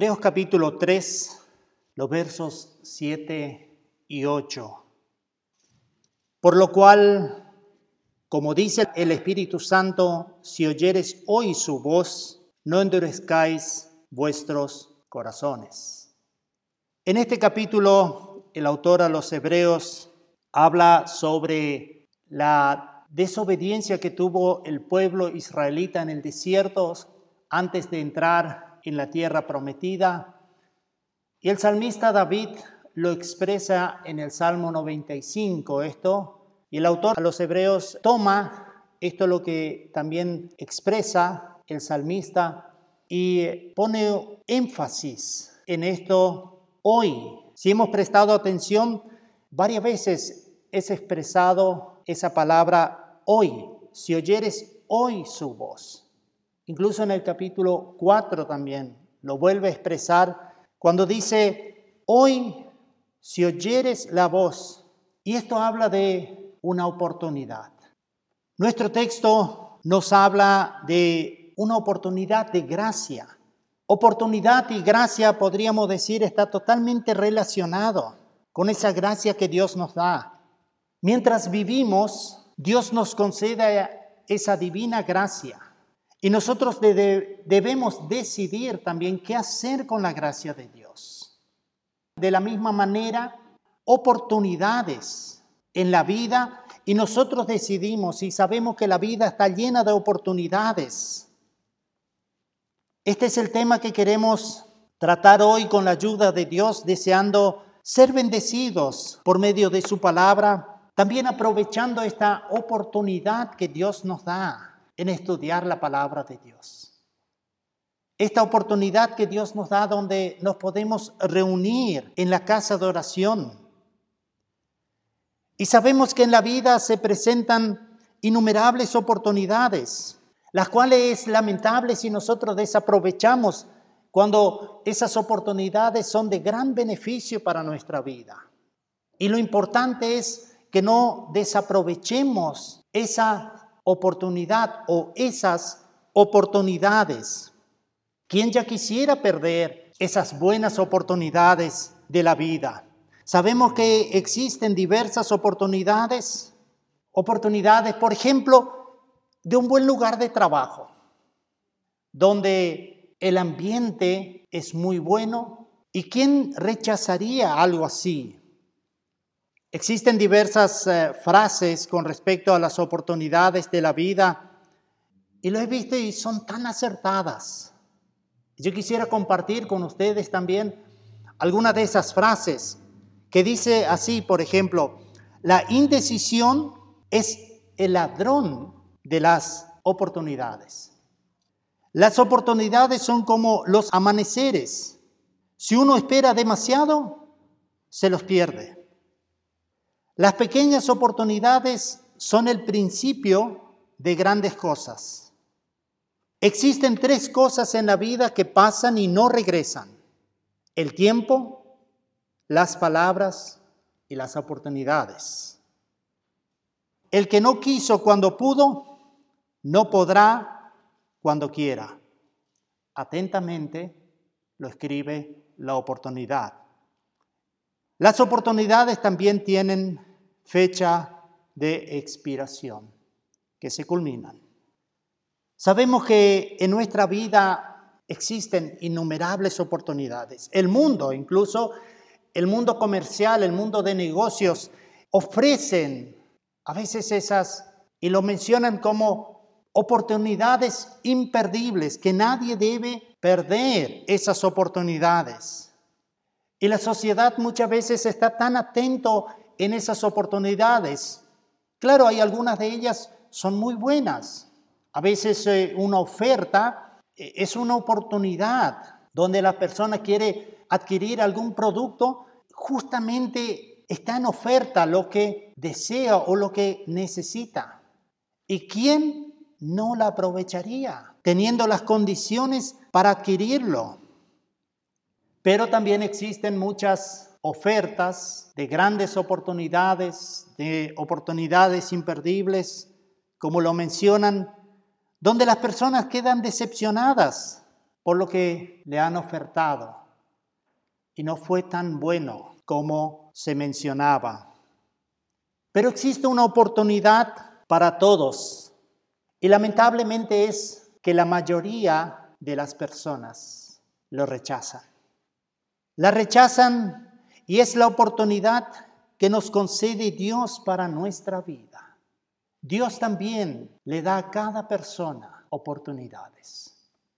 Hebreos capítulo 3, los versos 7 y 8. Por lo cual, como dice el Espíritu Santo, si oyereis hoy su voz, no endurezcáis vuestros corazones. En este capítulo, el autor a los Hebreos habla sobre la desobediencia que tuvo el pueblo israelita en el desierto antes de entrar en la tierra prometida. Y el salmista David lo expresa en el Salmo 95, y el autor a los Hebreos toma esto lo que también expresa el salmista y pone énfasis en esto hoy. Si hemos prestado atención, varias veces es expresado esa palabra hoy, si oyeres hoy su voz. Incluso en el capítulo 4 también lo vuelve a expresar cuando dice hoy, si oyeres la voz. Y esto habla de una oportunidad. Nuestro texto nos habla de una oportunidad de gracia. Oportunidad y gracia, podríamos decir, está totalmente relacionado con esa gracia que Dios nos da. Mientras vivimos, Dios nos concede esa divina gracia. Y nosotros debemos decidir también qué hacer con la gracia de Dios. De la misma manera, oportunidades en la vida, y nosotros decidimos y sabemos que la vida está llena de oportunidades. Este es el tema que queremos tratar hoy con la ayuda de Dios, deseando ser bendecidos por medio de su palabra, también aprovechando esta oportunidad que Dios nos da en estudiar la palabra de Dios. Esta oportunidad que Dios nos da donde nos podemos reunir en la casa de oración. Y sabemos que en la vida se presentan innumerables oportunidades, las cuales es lamentable si nosotros desaprovechamos cuando esas oportunidades son de gran beneficio para nuestra vida. Y lo importante es que no desaprovechemos esa oportunidad o esas oportunidades. ¿Quién ya quisiera perder esas buenas oportunidades de la vida? Sabemos que existen diversas oportunidades, por ejemplo, de un buen lugar de trabajo, donde el ambiente es muy bueno. ¿Y quién rechazaría algo así? Existen diversas frases con respecto a las oportunidades de la vida y lo he visto y son tan acertadas. Yo quisiera compartir con ustedes también algunas de esas frases que dice así, por ejemplo, la indecisión es el ladrón de las oportunidades. Las oportunidades son como los amaneceres. Si uno espera demasiado, se los pierde. Las pequeñas oportunidades son el principio de grandes cosas. Existen 3 cosas en la vida que pasan y no regresan: el tiempo, las palabras y las oportunidades. El que no quiso cuando pudo, no podrá cuando quiera. Atentamente lo escribe La Oportunidad. Las oportunidades también tienen fecha de expiración, que se culminan. Sabemos que en nuestra vida existen innumerables oportunidades. El mundo, incluso el mundo comercial, el mundo de negocios, ofrecen a veces esas, y lo mencionan como oportunidades imperdibles, que nadie debe perder esas oportunidades. Y la sociedad muchas veces está tan atento en esas oportunidades. Claro, hay algunas de ellas son muy buenas. A veces una oferta es una oportunidad donde la persona quiere adquirir algún producto, justamente está en oferta lo que desea o lo que necesita. ¿Y quién no la aprovecharía teniendo las condiciones para adquirirlo? Pero también existen muchas ofertas de grandes oportunidades, de oportunidades imperdibles, como lo mencionan, donde las personas quedan decepcionadas por lo que le han ofertado. y no fue tan bueno como se mencionaba. Pero existe una oportunidad para todos y lamentablemente es que la mayoría de las personas lo rechazan. La rechazan y es la oportunidad que nos concede Dios para nuestra vida. Dios también le da a cada persona oportunidades.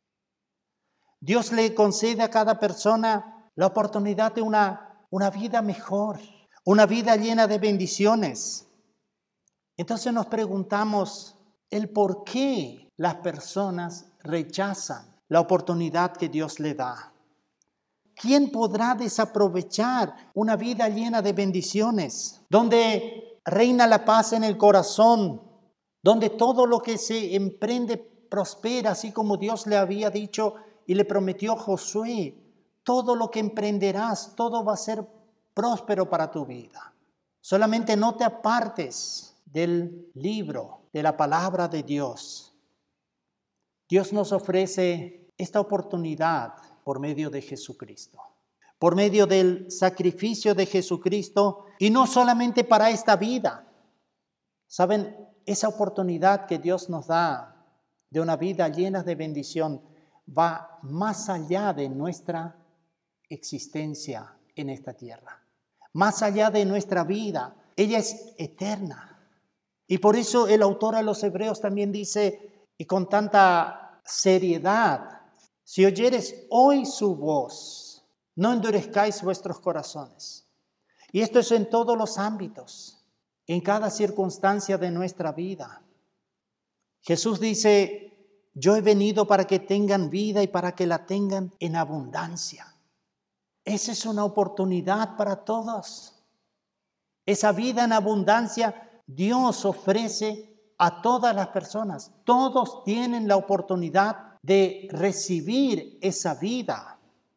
Dios le concede a cada persona la oportunidad de una vida mejor, una vida llena de bendiciones. Entonces nos preguntamos el por qué las personas rechazan la oportunidad que Dios le da. ¿Quién podrá desaprovechar una vida llena de bendiciones, donde reina la paz en el corazón, donde todo lo que se emprende prospera, así como Dios le había dicho y le prometió a Josué? Todo lo que emprenderás, todo va a ser próspero para tu vida. Solamente no te apartes del libro, de la palabra de Dios. Dios nos ofrece esta oportunidad por medio de Jesucristo, por medio del sacrificio de Jesucristo, y no solamente para esta vida. ¿Saben? Esa oportunidad que Dios nos da de una vida llena de bendición va más allá de nuestra existencia en esta tierra, más allá de nuestra vida. Ella es eterna. Y por eso el autor a los Hebreos también dice, y con tanta seriedad: si oyeres hoy su voz, no endurezcáis vuestros corazones. Y esto es en todos los ámbitos, en cada circunstancia de nuestra vida. Jesús dice: yo he venido para que tengan vida y para que la tengan en abundancia. Esa es una oportunidad para todos. Esa vida en abundancia Dios ofrece a todas las personas. Todos tienen la oportunidad de recibir esa vida.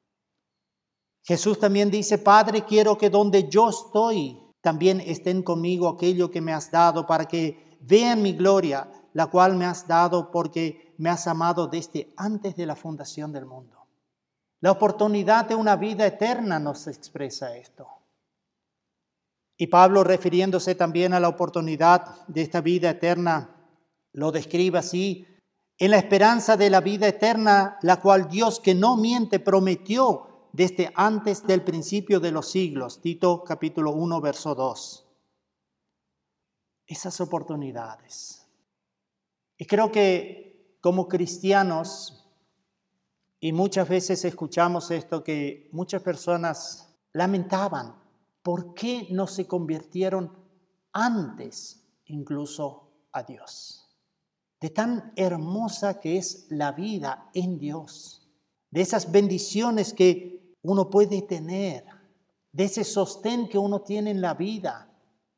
Jesús también dice: Padre, quiero que donde yo estoy también estén conmigo aquello que me has dado, para que vean mi gloria, la cual me has dado porque me has amado desde antes de la fundación del mundo. La oportunidad de una vida eterna nos expresa esto. Y Pablo, refiriéndose también a la oportunidad de esta vida eterna, lo describe así: en la esperanza de la vida eterna, la cual Dios, que no miente, prometió desde antes del principio de los siglos. Tito capítulo 1, verso 2. Esas oportunidades. Y creo que como cristianos, y muchas veces escuchamos esto, que muchas personas lamentaban: ¿por qué no se convirtieron antes incluso a Dios? De tan hermosa que es la vida en Dios, de esas bendiciones que uno puede tener, de ese sostén que uno tiene en la vida.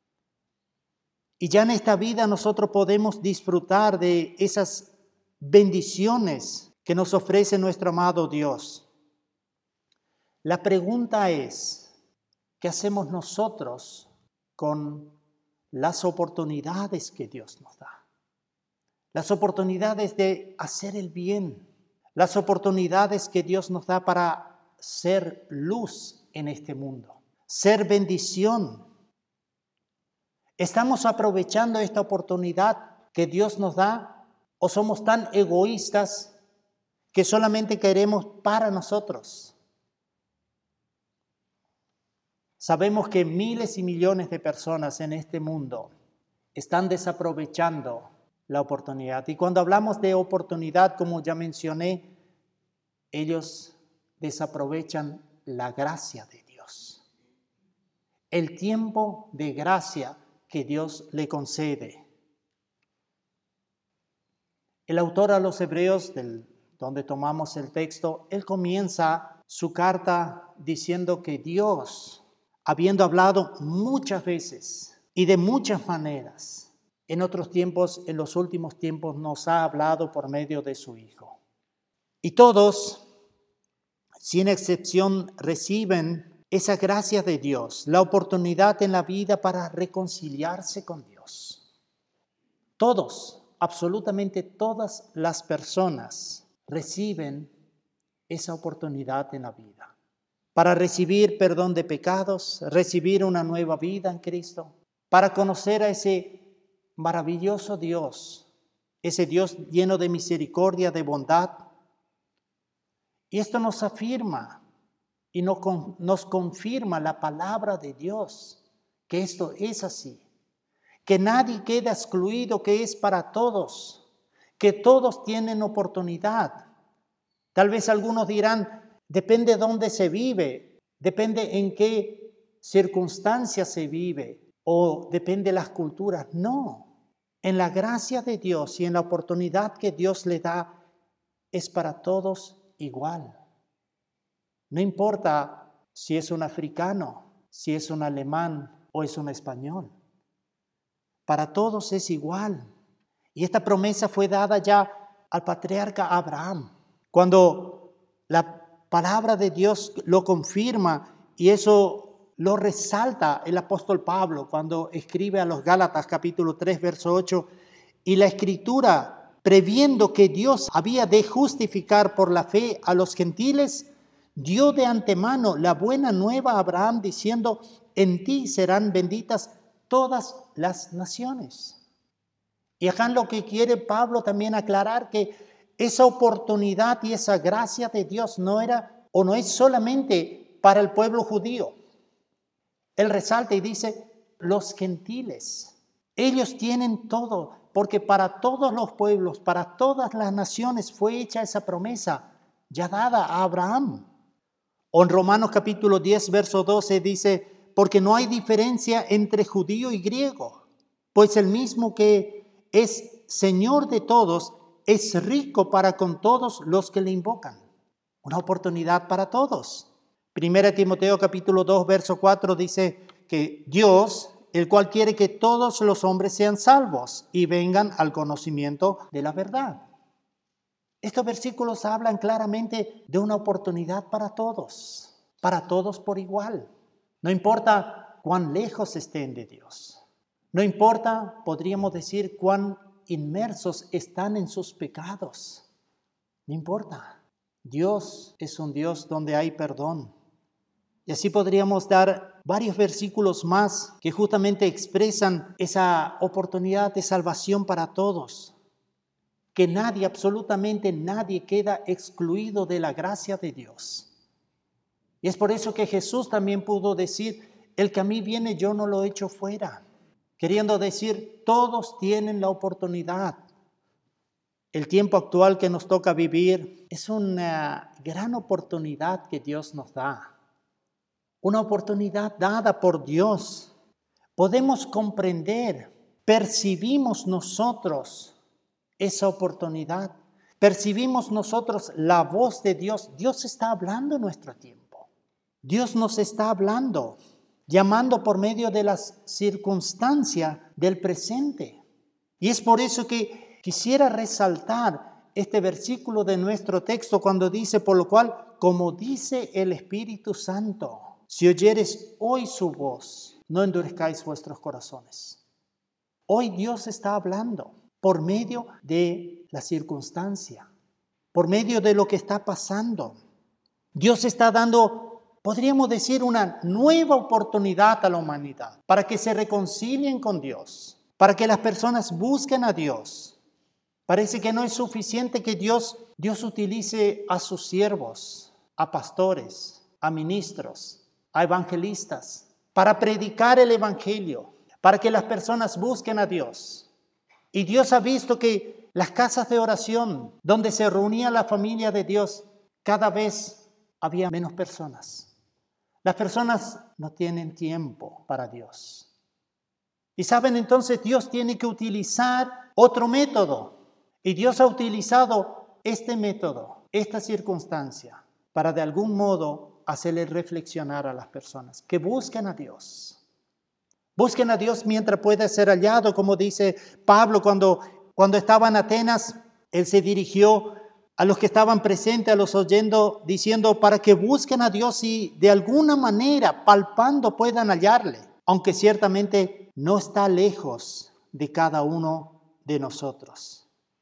Y ya en esta vida nosotros podemos disfrutar de esas bendiciones que nos ofrece nuestro amado Dios. La pregunta es: ¿qué hacemos nosotros con las oportunidades que Dios nos da? Las oportunidades de hacer el bien, las oportunidades que Dios nos da para ser luz en este mundo, ser bendición. ¿Estamos aprovechando esta oportunidad que Dios nos da o somos tan egoístas que solamente queremos para nosotros? Sabemos que miles y millones de personas en este mundo están desaprovechando la oportunidad. Y cuando hablamos de oportunidad, como ya mencioné, ellos desaprovechan la gracia de Dios. El tiempo de gracia que Dios le concede. El autor a los Hebreos, donde tomamos el texto, él comienza su carta diciendo que Dios, habiendo hablado muchas veces y de muchas maneras, en otros tiempos, en los últimos tiempos, nos ha hablado por medio de su Hijo. Y todos, sin excepción, reciben esa gracia de Dios, la oportunidad en la vida para reconciliarse con Dios. Todos, absolutamente todas las personas reciben esa oportunidad en la vida para recibir perdón de pecados, recibir una nueva vida en Cristo, para conocer a ese maravilloso Dios, ese Dios lleno de misericordia, de bondad. Y esto nos afirma y nos confirma la palabra de Dios, que esto es así, que nadie queda excluido, que es para todos, que todos tienen oportunidad. Tal vez algunos dirán, depende de dónde se vive, depende en qué circunstancias se vive o depende de las culturas. No, en la gracia de Dios y en la oportunidad que Dios le da es para todos igual. No importa si es un africano, si es un alemán o es un español. Para todos es igual. Y esta promesa fue dada ya al patriarca Abraham. Cuando la palabra de Dios lo confirma y eso lo resalta el apóstol Pablo cuando escribe a los Gálatas capítulo 3 verso 8, y la escritura, previendo que Dios había de justificar por la fe a los gentiles, dio de antemano la buena nueva a Abraham diciendo, en ti serán benditas todas las naciones. Y acá lo que quiere Pablo también aclarar que esa oportunidad y esa gracia de Dios no era o no es solamente para el pueblo judío. Él resalta y dice, los gentiles, ellos tienen todo, porque para todos los pueblos, para todas las naciones fue hecha esa promesa ya dada a Abraham. O en Romanos capítulo 10, verso 12 dice, porque no hay diferencia entre judío y griego, pues el mismo que es Señor de todos, es rico para con todos los que le invocan. Una oportunidad para todos. 1 Timoteo capítulo 2, verso 4 dice que Dios, el cual quiere que todos los hombres sean salvos y vengan al conocimiento de la verdad. Estos versículos hablan claramente de una oportunidad para todos por igual. No importa cuán lejos estén de Dios. No importa, podríamos decir, cuán inmersos están en sus pecados. No importa. Dios es un Dios donde hay perdón. Y así podríamos dar varios versículos más que justamente expresan esa oportunidad de salvación para todos. Que nadie, absolutamente nadie queda excluido de la gracia de Dios. Y es por eso que Jesús también pudo decir, el que a mí viene yo no lo echo fuera. Queriendo decir, todos tienen la oportunidad. El tiempo actual que nos toca vivir es una gran oportunidad que Dios nos da. Una oportunidad dada por Dios. Podemos comprender, percibimos nosotros esa oportunidad. Percibimos nosotros la voz de Dios. Dios está hablando en nuestro tiempo. Dios nos está hablando, llamando por medio de las circunstancias del presente. Y es por eso que quisiera resaltar este versículo de nuestro texto cuando dice, por lo cual, como dice el Espíritu Santo, si oyeres hoy su voz, no endurezcáis vuestros corazones. Hoy Dios está hablando por medio de la circunstancia, por medio de lo que está pasando. Dios está dando, podríamos decir, una nueva oportunidad a la humanidad para que se reconcilien con Dios, para que las personas busquen a Dios. Parece que no es suficiente que Dios utilice a sus siervos, a pastores, a ministros, a evangelistas, para predicar el evangelio, para que las personas busquen a Dios. Y Dios ha visto que las casas de oración, donde se reunía la familia de Dios, cada vez había menos personas. Las personas no tienen tiempo para Dios. Y saben, entonces Dios tiene que utilizar otro método. Y Dios ha utilizado este método, esta circunstancia, para de algún modo hacerle reflexionar a las personas. Que busquen a Dios. Busquen a Dios mientras pueda ser hallado, como dice Pablo cuando estaba en Atenas, él se dirigió a los que estaban presentes, a los oyendo, diciendo para que busquen a Dios y de alguna manera, palpando, puedan hallarle, aunque ciertamente no está lejos de cada uno de nosotros.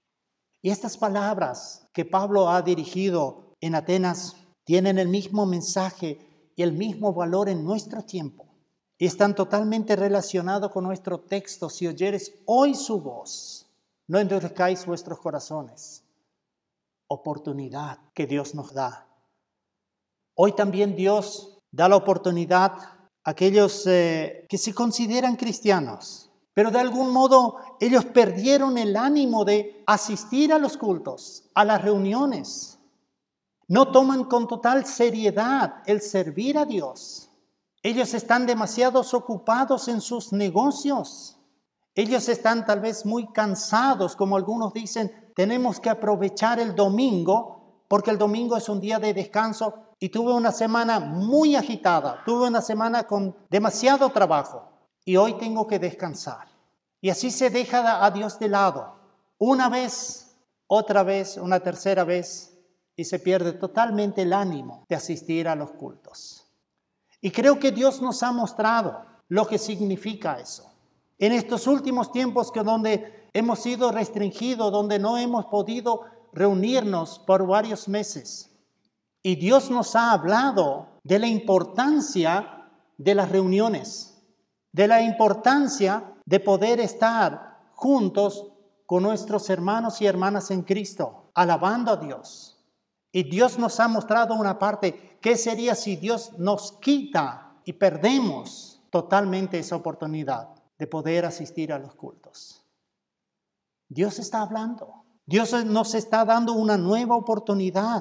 Y estas palabras que Pablo ha dirigido en Atenas tienen el mismo mensaje y el mismo valor en nuestro tiempo. Y están totalmente relacionados con nuestro texto. Si oyeres hoy su voz, no endurezcáis vuestros corazones. Oportunidad que Dios nos da. Hoy también Dios da la oportunidad a aquellos que se consideran cristianos, pero de algún modo ellos perdieron el ánimo de asistir a los cultos, a las reuniones. No toman con total seriedad el servir a Dios. Ellos están demasiado ocupados en sus negocios. Ellos están tal vez muy cansados, como algunos dicen, tenemos que aprovechar el domingo, porque el domingo es un día de descanso y tuve una semana muy agitada, tuve una semana con demasiado trabajo y hoy tengo que descansar. Y así se deja a Dios de lado, una vez, otra vez, una tercera vez, y se pierde totalmente el ánimo de asistir a los cultos. Y creo que Dios nos ha mostrado lo que significa eso. En estos últimos tiempos que donde hemos sido restringidos, donde no hemos podido reunirnos por varios meses. Y Dios nos ha hablado de la importancia de las reuniones, de la importancia de poder estar juntos con nuestros hermanos y hermanas en Cristo, alabando a Dios. Y Dios nos ha mostrado una parte. ¿Qué sería si Dios nos quita y perdemos totalmente esa oportunidad de poder asistir a los cultos? Dios está hablando. Dios nos está dando una nueva oportunidad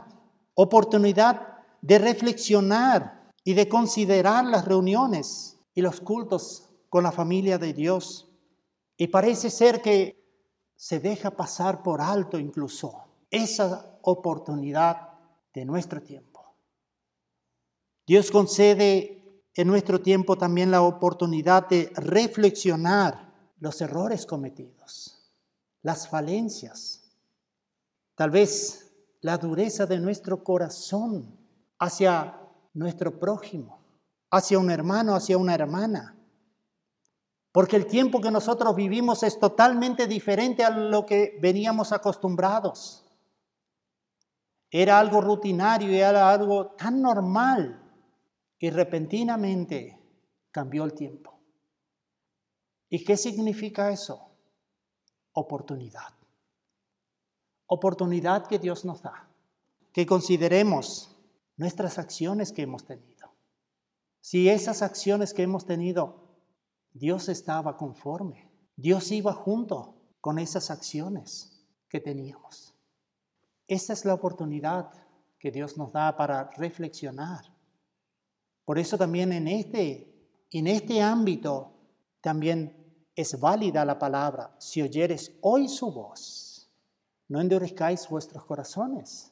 de reflexionar y de considerar las reuniones y los cultos con la familia de Dios. Y parece ser que se deja pasar por alto incluso esa oportunidad de nuestro tiempo. Dios concede en nuestro tiempo también la oportunidad de reflexionar los errores cometidos, las falencias, tal vez la dureza de nuestro corazón hacia nuestro prójimo, hacia un hermano, hacia una hermana. Porque el tiempo que nosotros vivimos es totalmente diferente a lo que veníamos acostumbrados. Era algo rutinario, era algo tan normal y repentinamente cambió el tiempo. ¿Y qué significa eso? Oportunidad. Oportunidad que Dios nos da. Que consideremos nuestras acciones que hemos tenido. Si esas acciones que hemos tenido, Dios estaba conforme. Dios iba junto con esas acciones que teníamos. Esa es la oportunidad que Dios nos da para reflexionar. Por eso también en este ámbito también es válida la palabra. Si oyeres hoy su voz, no endurezcáis vuestros corazones,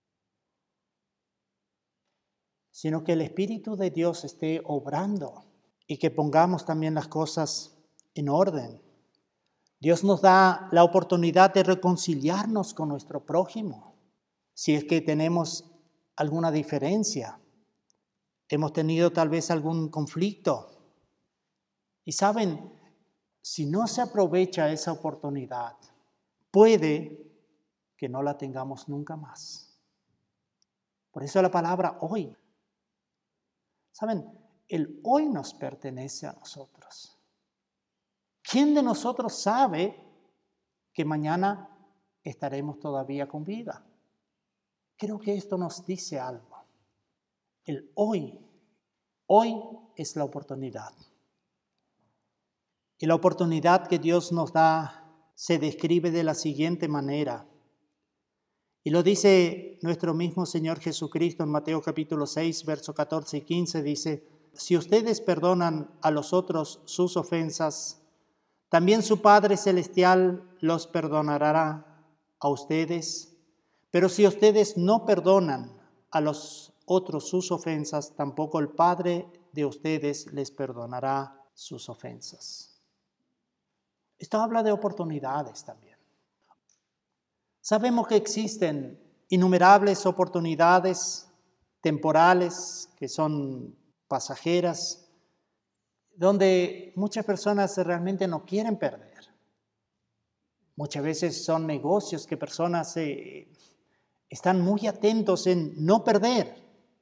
sino que el Espíritu de Dios esté obrando y que pongamos también las cosas en orden. Dios nos da la oportunidad de reconciliarnos con nuestro prójimo. Si es que tenemos alguna diferencia, hemos tenido tal vez algún conflicto. Y saben, si no se aprovecha esa oportunidad, puede que no la tengamos nunca más. Por eso la palabra hoy. Saben, el hoy nos pertenece a nosotros. ¿Quién de nosotros sabe que mañana estaremos todavía con vida? Creo que esto nos dice algo. El hoy es la oportunidad. Y la oportunidad que Dios nos da se describe de la siguiente manera. Y lo dice nuestro mismo Señor Jesucristo en Mateo capítulo 6, verso 14 y 15, dice: si ustedes perdonan a los otros sus ofensas, también su Padre Celestial los perdonará a ustedes. Pero si ustedes no perdonan a los otros sus ofensas, tampoco el Padre de ustedes les perdonará sus ofensas. Esto habla de oportunidades también. Sabemos que existen innumerables oportunidades temporales que son pasajeras, donde muchas personas realmente no quieren perder. Muchas veces son negocios que personas están muy atentos en no perder.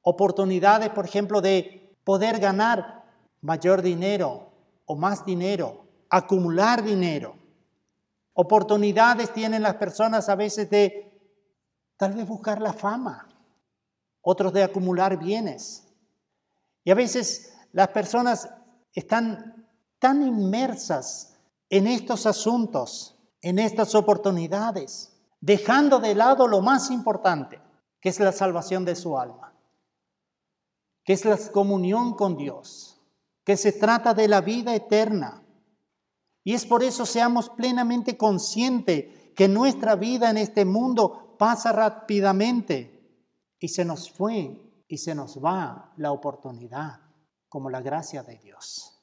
Oportunidades, por ejemplo, de poder ganar mayor dinero o más dinero, acumular dinero. Oportunidades tienen las personas a veces de tal vez buscar la fama, otros de acumular bienes. Y a veces las personas están tan inmersas en estos asuntos, en estas oportunidades, dejando de lado lo más importante, que es la salvación de su alma, que es la comunión con Dios, que se trata de la vida eterna. Y es por eso seamos plenamente conscientes que nuestra vida en este mundo pasa rápidamente y se nos fue y se nos va la oportunidad como la gracia de Dios.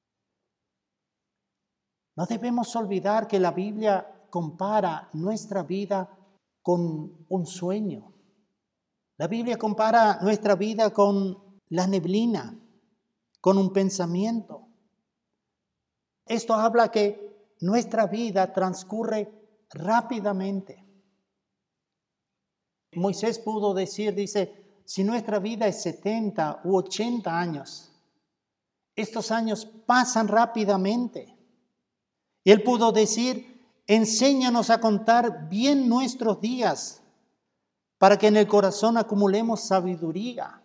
No debemos olvidar que la Biblia compara nuestra vida con un sueño. La Biblia compara nuestra vida con la neblina, con un pensamiento. Esto habla que nuestra vida transcurre rápidamente. Moisés pudo decir, dice, si nuestra vida es 70 u 80 años, estos años pasan rápidamente. Y él pudo decir, enséñanos a contar bien nuestros días para que en el corazón acumulemos sabiduría.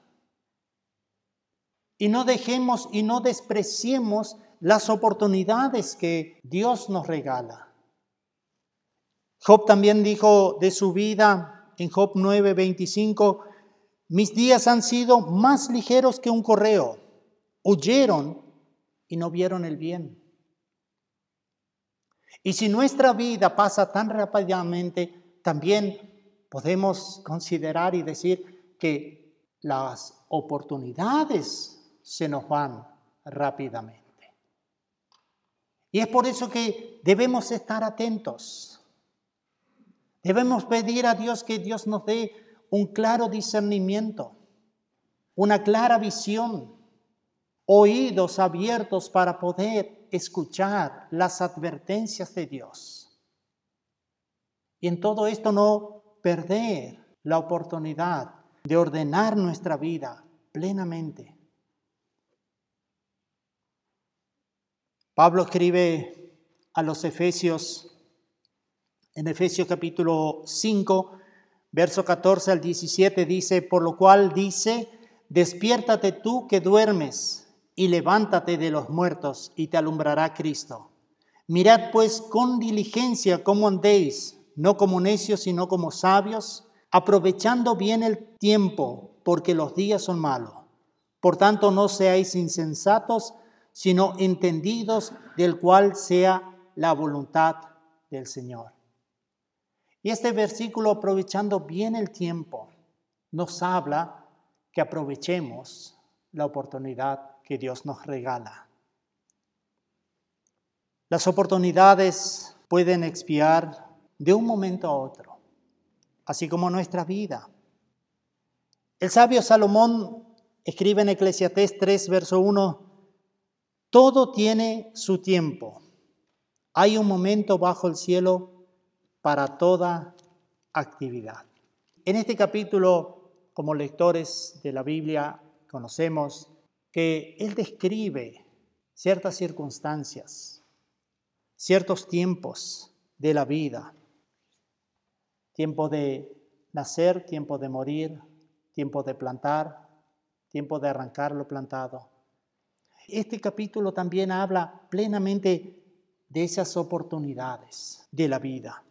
Y no dejemos y no despreciemos las oportunidades que Dios nos regala. Job también dijo de su vida en Job 9:25, mis días han sido más ligeros que un correo, huyeron y no vieron el bien. Y si nuestra vida pasa tan rápidamente, también podemos considerar y decir que las oportunidades se nos van rápidamente. Y es por eso que debemos estar atentos. Debemos pedir a Dios que Dios nos dé un claro discernimiento, una clara visión, oídos abiertos para poder escuchar las advertencias de Dios. Y en todo esto no perder la oportunidad de ordenar nuestra vida plenamente. Pablo escribe a los Efesios, en Efesios capítulo 5, verso 14 al 17, dice, por lo cual dice, despiértate tú que duermes y levántate de los muertos y te alumbrará Cristo. Mirad pues con diligencia cómo andéis, no como necios sino como sabios, aprovechando bien el tiempo, porque los días son malos. Por tanto no seáis insensatos, sino entendidos del cual sea la voluntad del Señor. Y este versículo, aprovechando bien el tiempo, nos habla que aprovechemos la oportunidad que Dios nos regala. Las oportunidades pueden expiar de un momento a otro, así como nuestra vida. El sabio Salomón escribe en Eclesiastés 3, verso 1, todo tiene su tiempo. Hay un momento bajo el cielo para toda actividad. En este capítulo, como lectores de la Biblia, conocemos que él describe ciertas circunstancias, ciertos tiempos de la vida. Tiempo de nacer, tiempo de morir, tiempo de plantar, tiempo de arrancar lo plantado. Este capítulo también habla plenamente de esas oportunidades de la vida.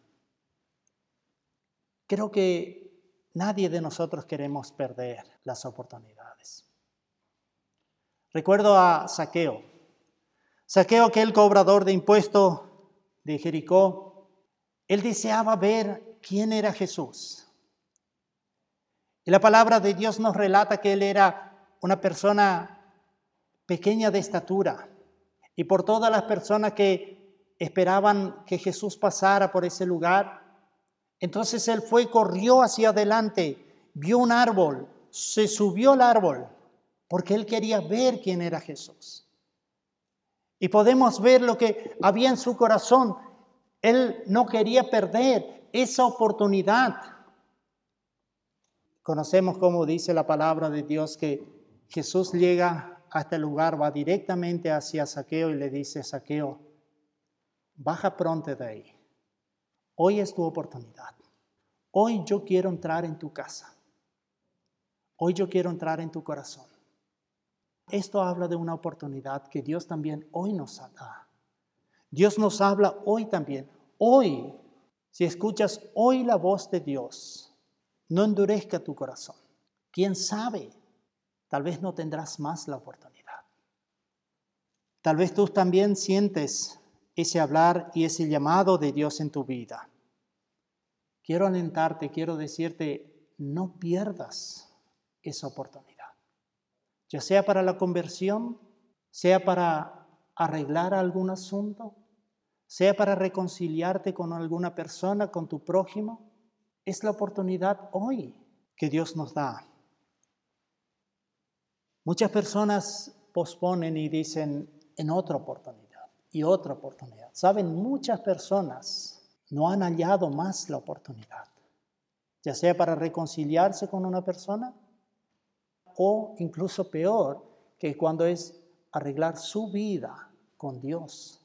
Creo que nadie de nosotros queremos perder las oportunidades. Recuerdo a Zaqueo. Zaqueo, aquel cobrador de impuestos de Jericó, él deseaba ver quién era Jesús. Y la palabra de Dios nos relata que él era una persona pequeña de estatura, y por todas las personas que esperaban que Jesús pasara por ese lugar, entonces él corrió hacia adelante, vio un árbol, se subió al árbol, porque él quería ver quién era Jesús. Y podemos ver lo que había en su corazón. Él no quería perder esa oportunidad. Conocemos cómo dice la palabra de Dios que Jesús llega a este lugar, va directamente hacia Zaqueo y le dice: Zaqueo, baja pronto de ahí. Hoy es tu oportunidad. Hoy yo quiero entrar en tu casa. Hoy yo quiero entrar en tu corazón. Esto habla de una oportunidad que Dios también hoy nos da. Dios nos habla hoy también. Hoy, si escuchas hoy la voz de Dios, no endurezca tu corazón. ¿Quién sabe? Tal vez no tendrás más la oportunidad. Tal vez tú también sientes ese hablar y ese llamado de Dios en tu vida. Quiero alentarte, quiero decirte, no pierdas esa oportunidad. Ya sea para la conversión, sea para arreglar algún asunto, sea para reconciliarte con alguna persona, con tu prójimo, es la oportunidad hoy que Dios nos da. Muchas personas posponen y dicen en otra oportunidad y otra oportunidad. Saben, muchas personas no han hallado más la oportunidad, ya sea para reconciliarse con una persona o incluso peor, que cuando es arreglar su vida con Dios.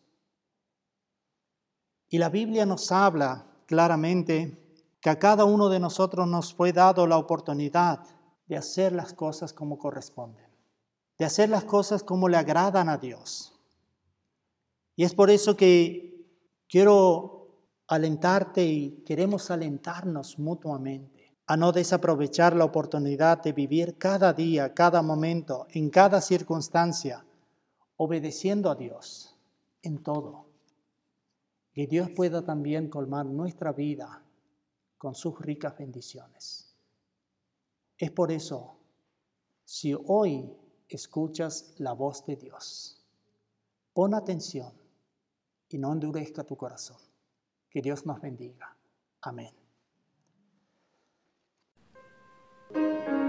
Y la Biblia nos habla claramente que a cada uno de nosotros nos fue dado la oportunidad de hacer las cosas como corresponden, de hacer las cosas como le agradan a Dios. Y es por eso que quiero alentarte y queremos alentarnos mutuamente a no desaprovechar la oportunidad de vivir cada día, cada momento, en cada circunstancia, obedeciendo a Dios en todo. Que Dios pueda también colmar nuestra vida con sus ricas bendiciones. Es por eso, si hoy escuchas la voz de Dios, pon atención y no endurezca tu corazón. Que Dios nos bendiga. Amén.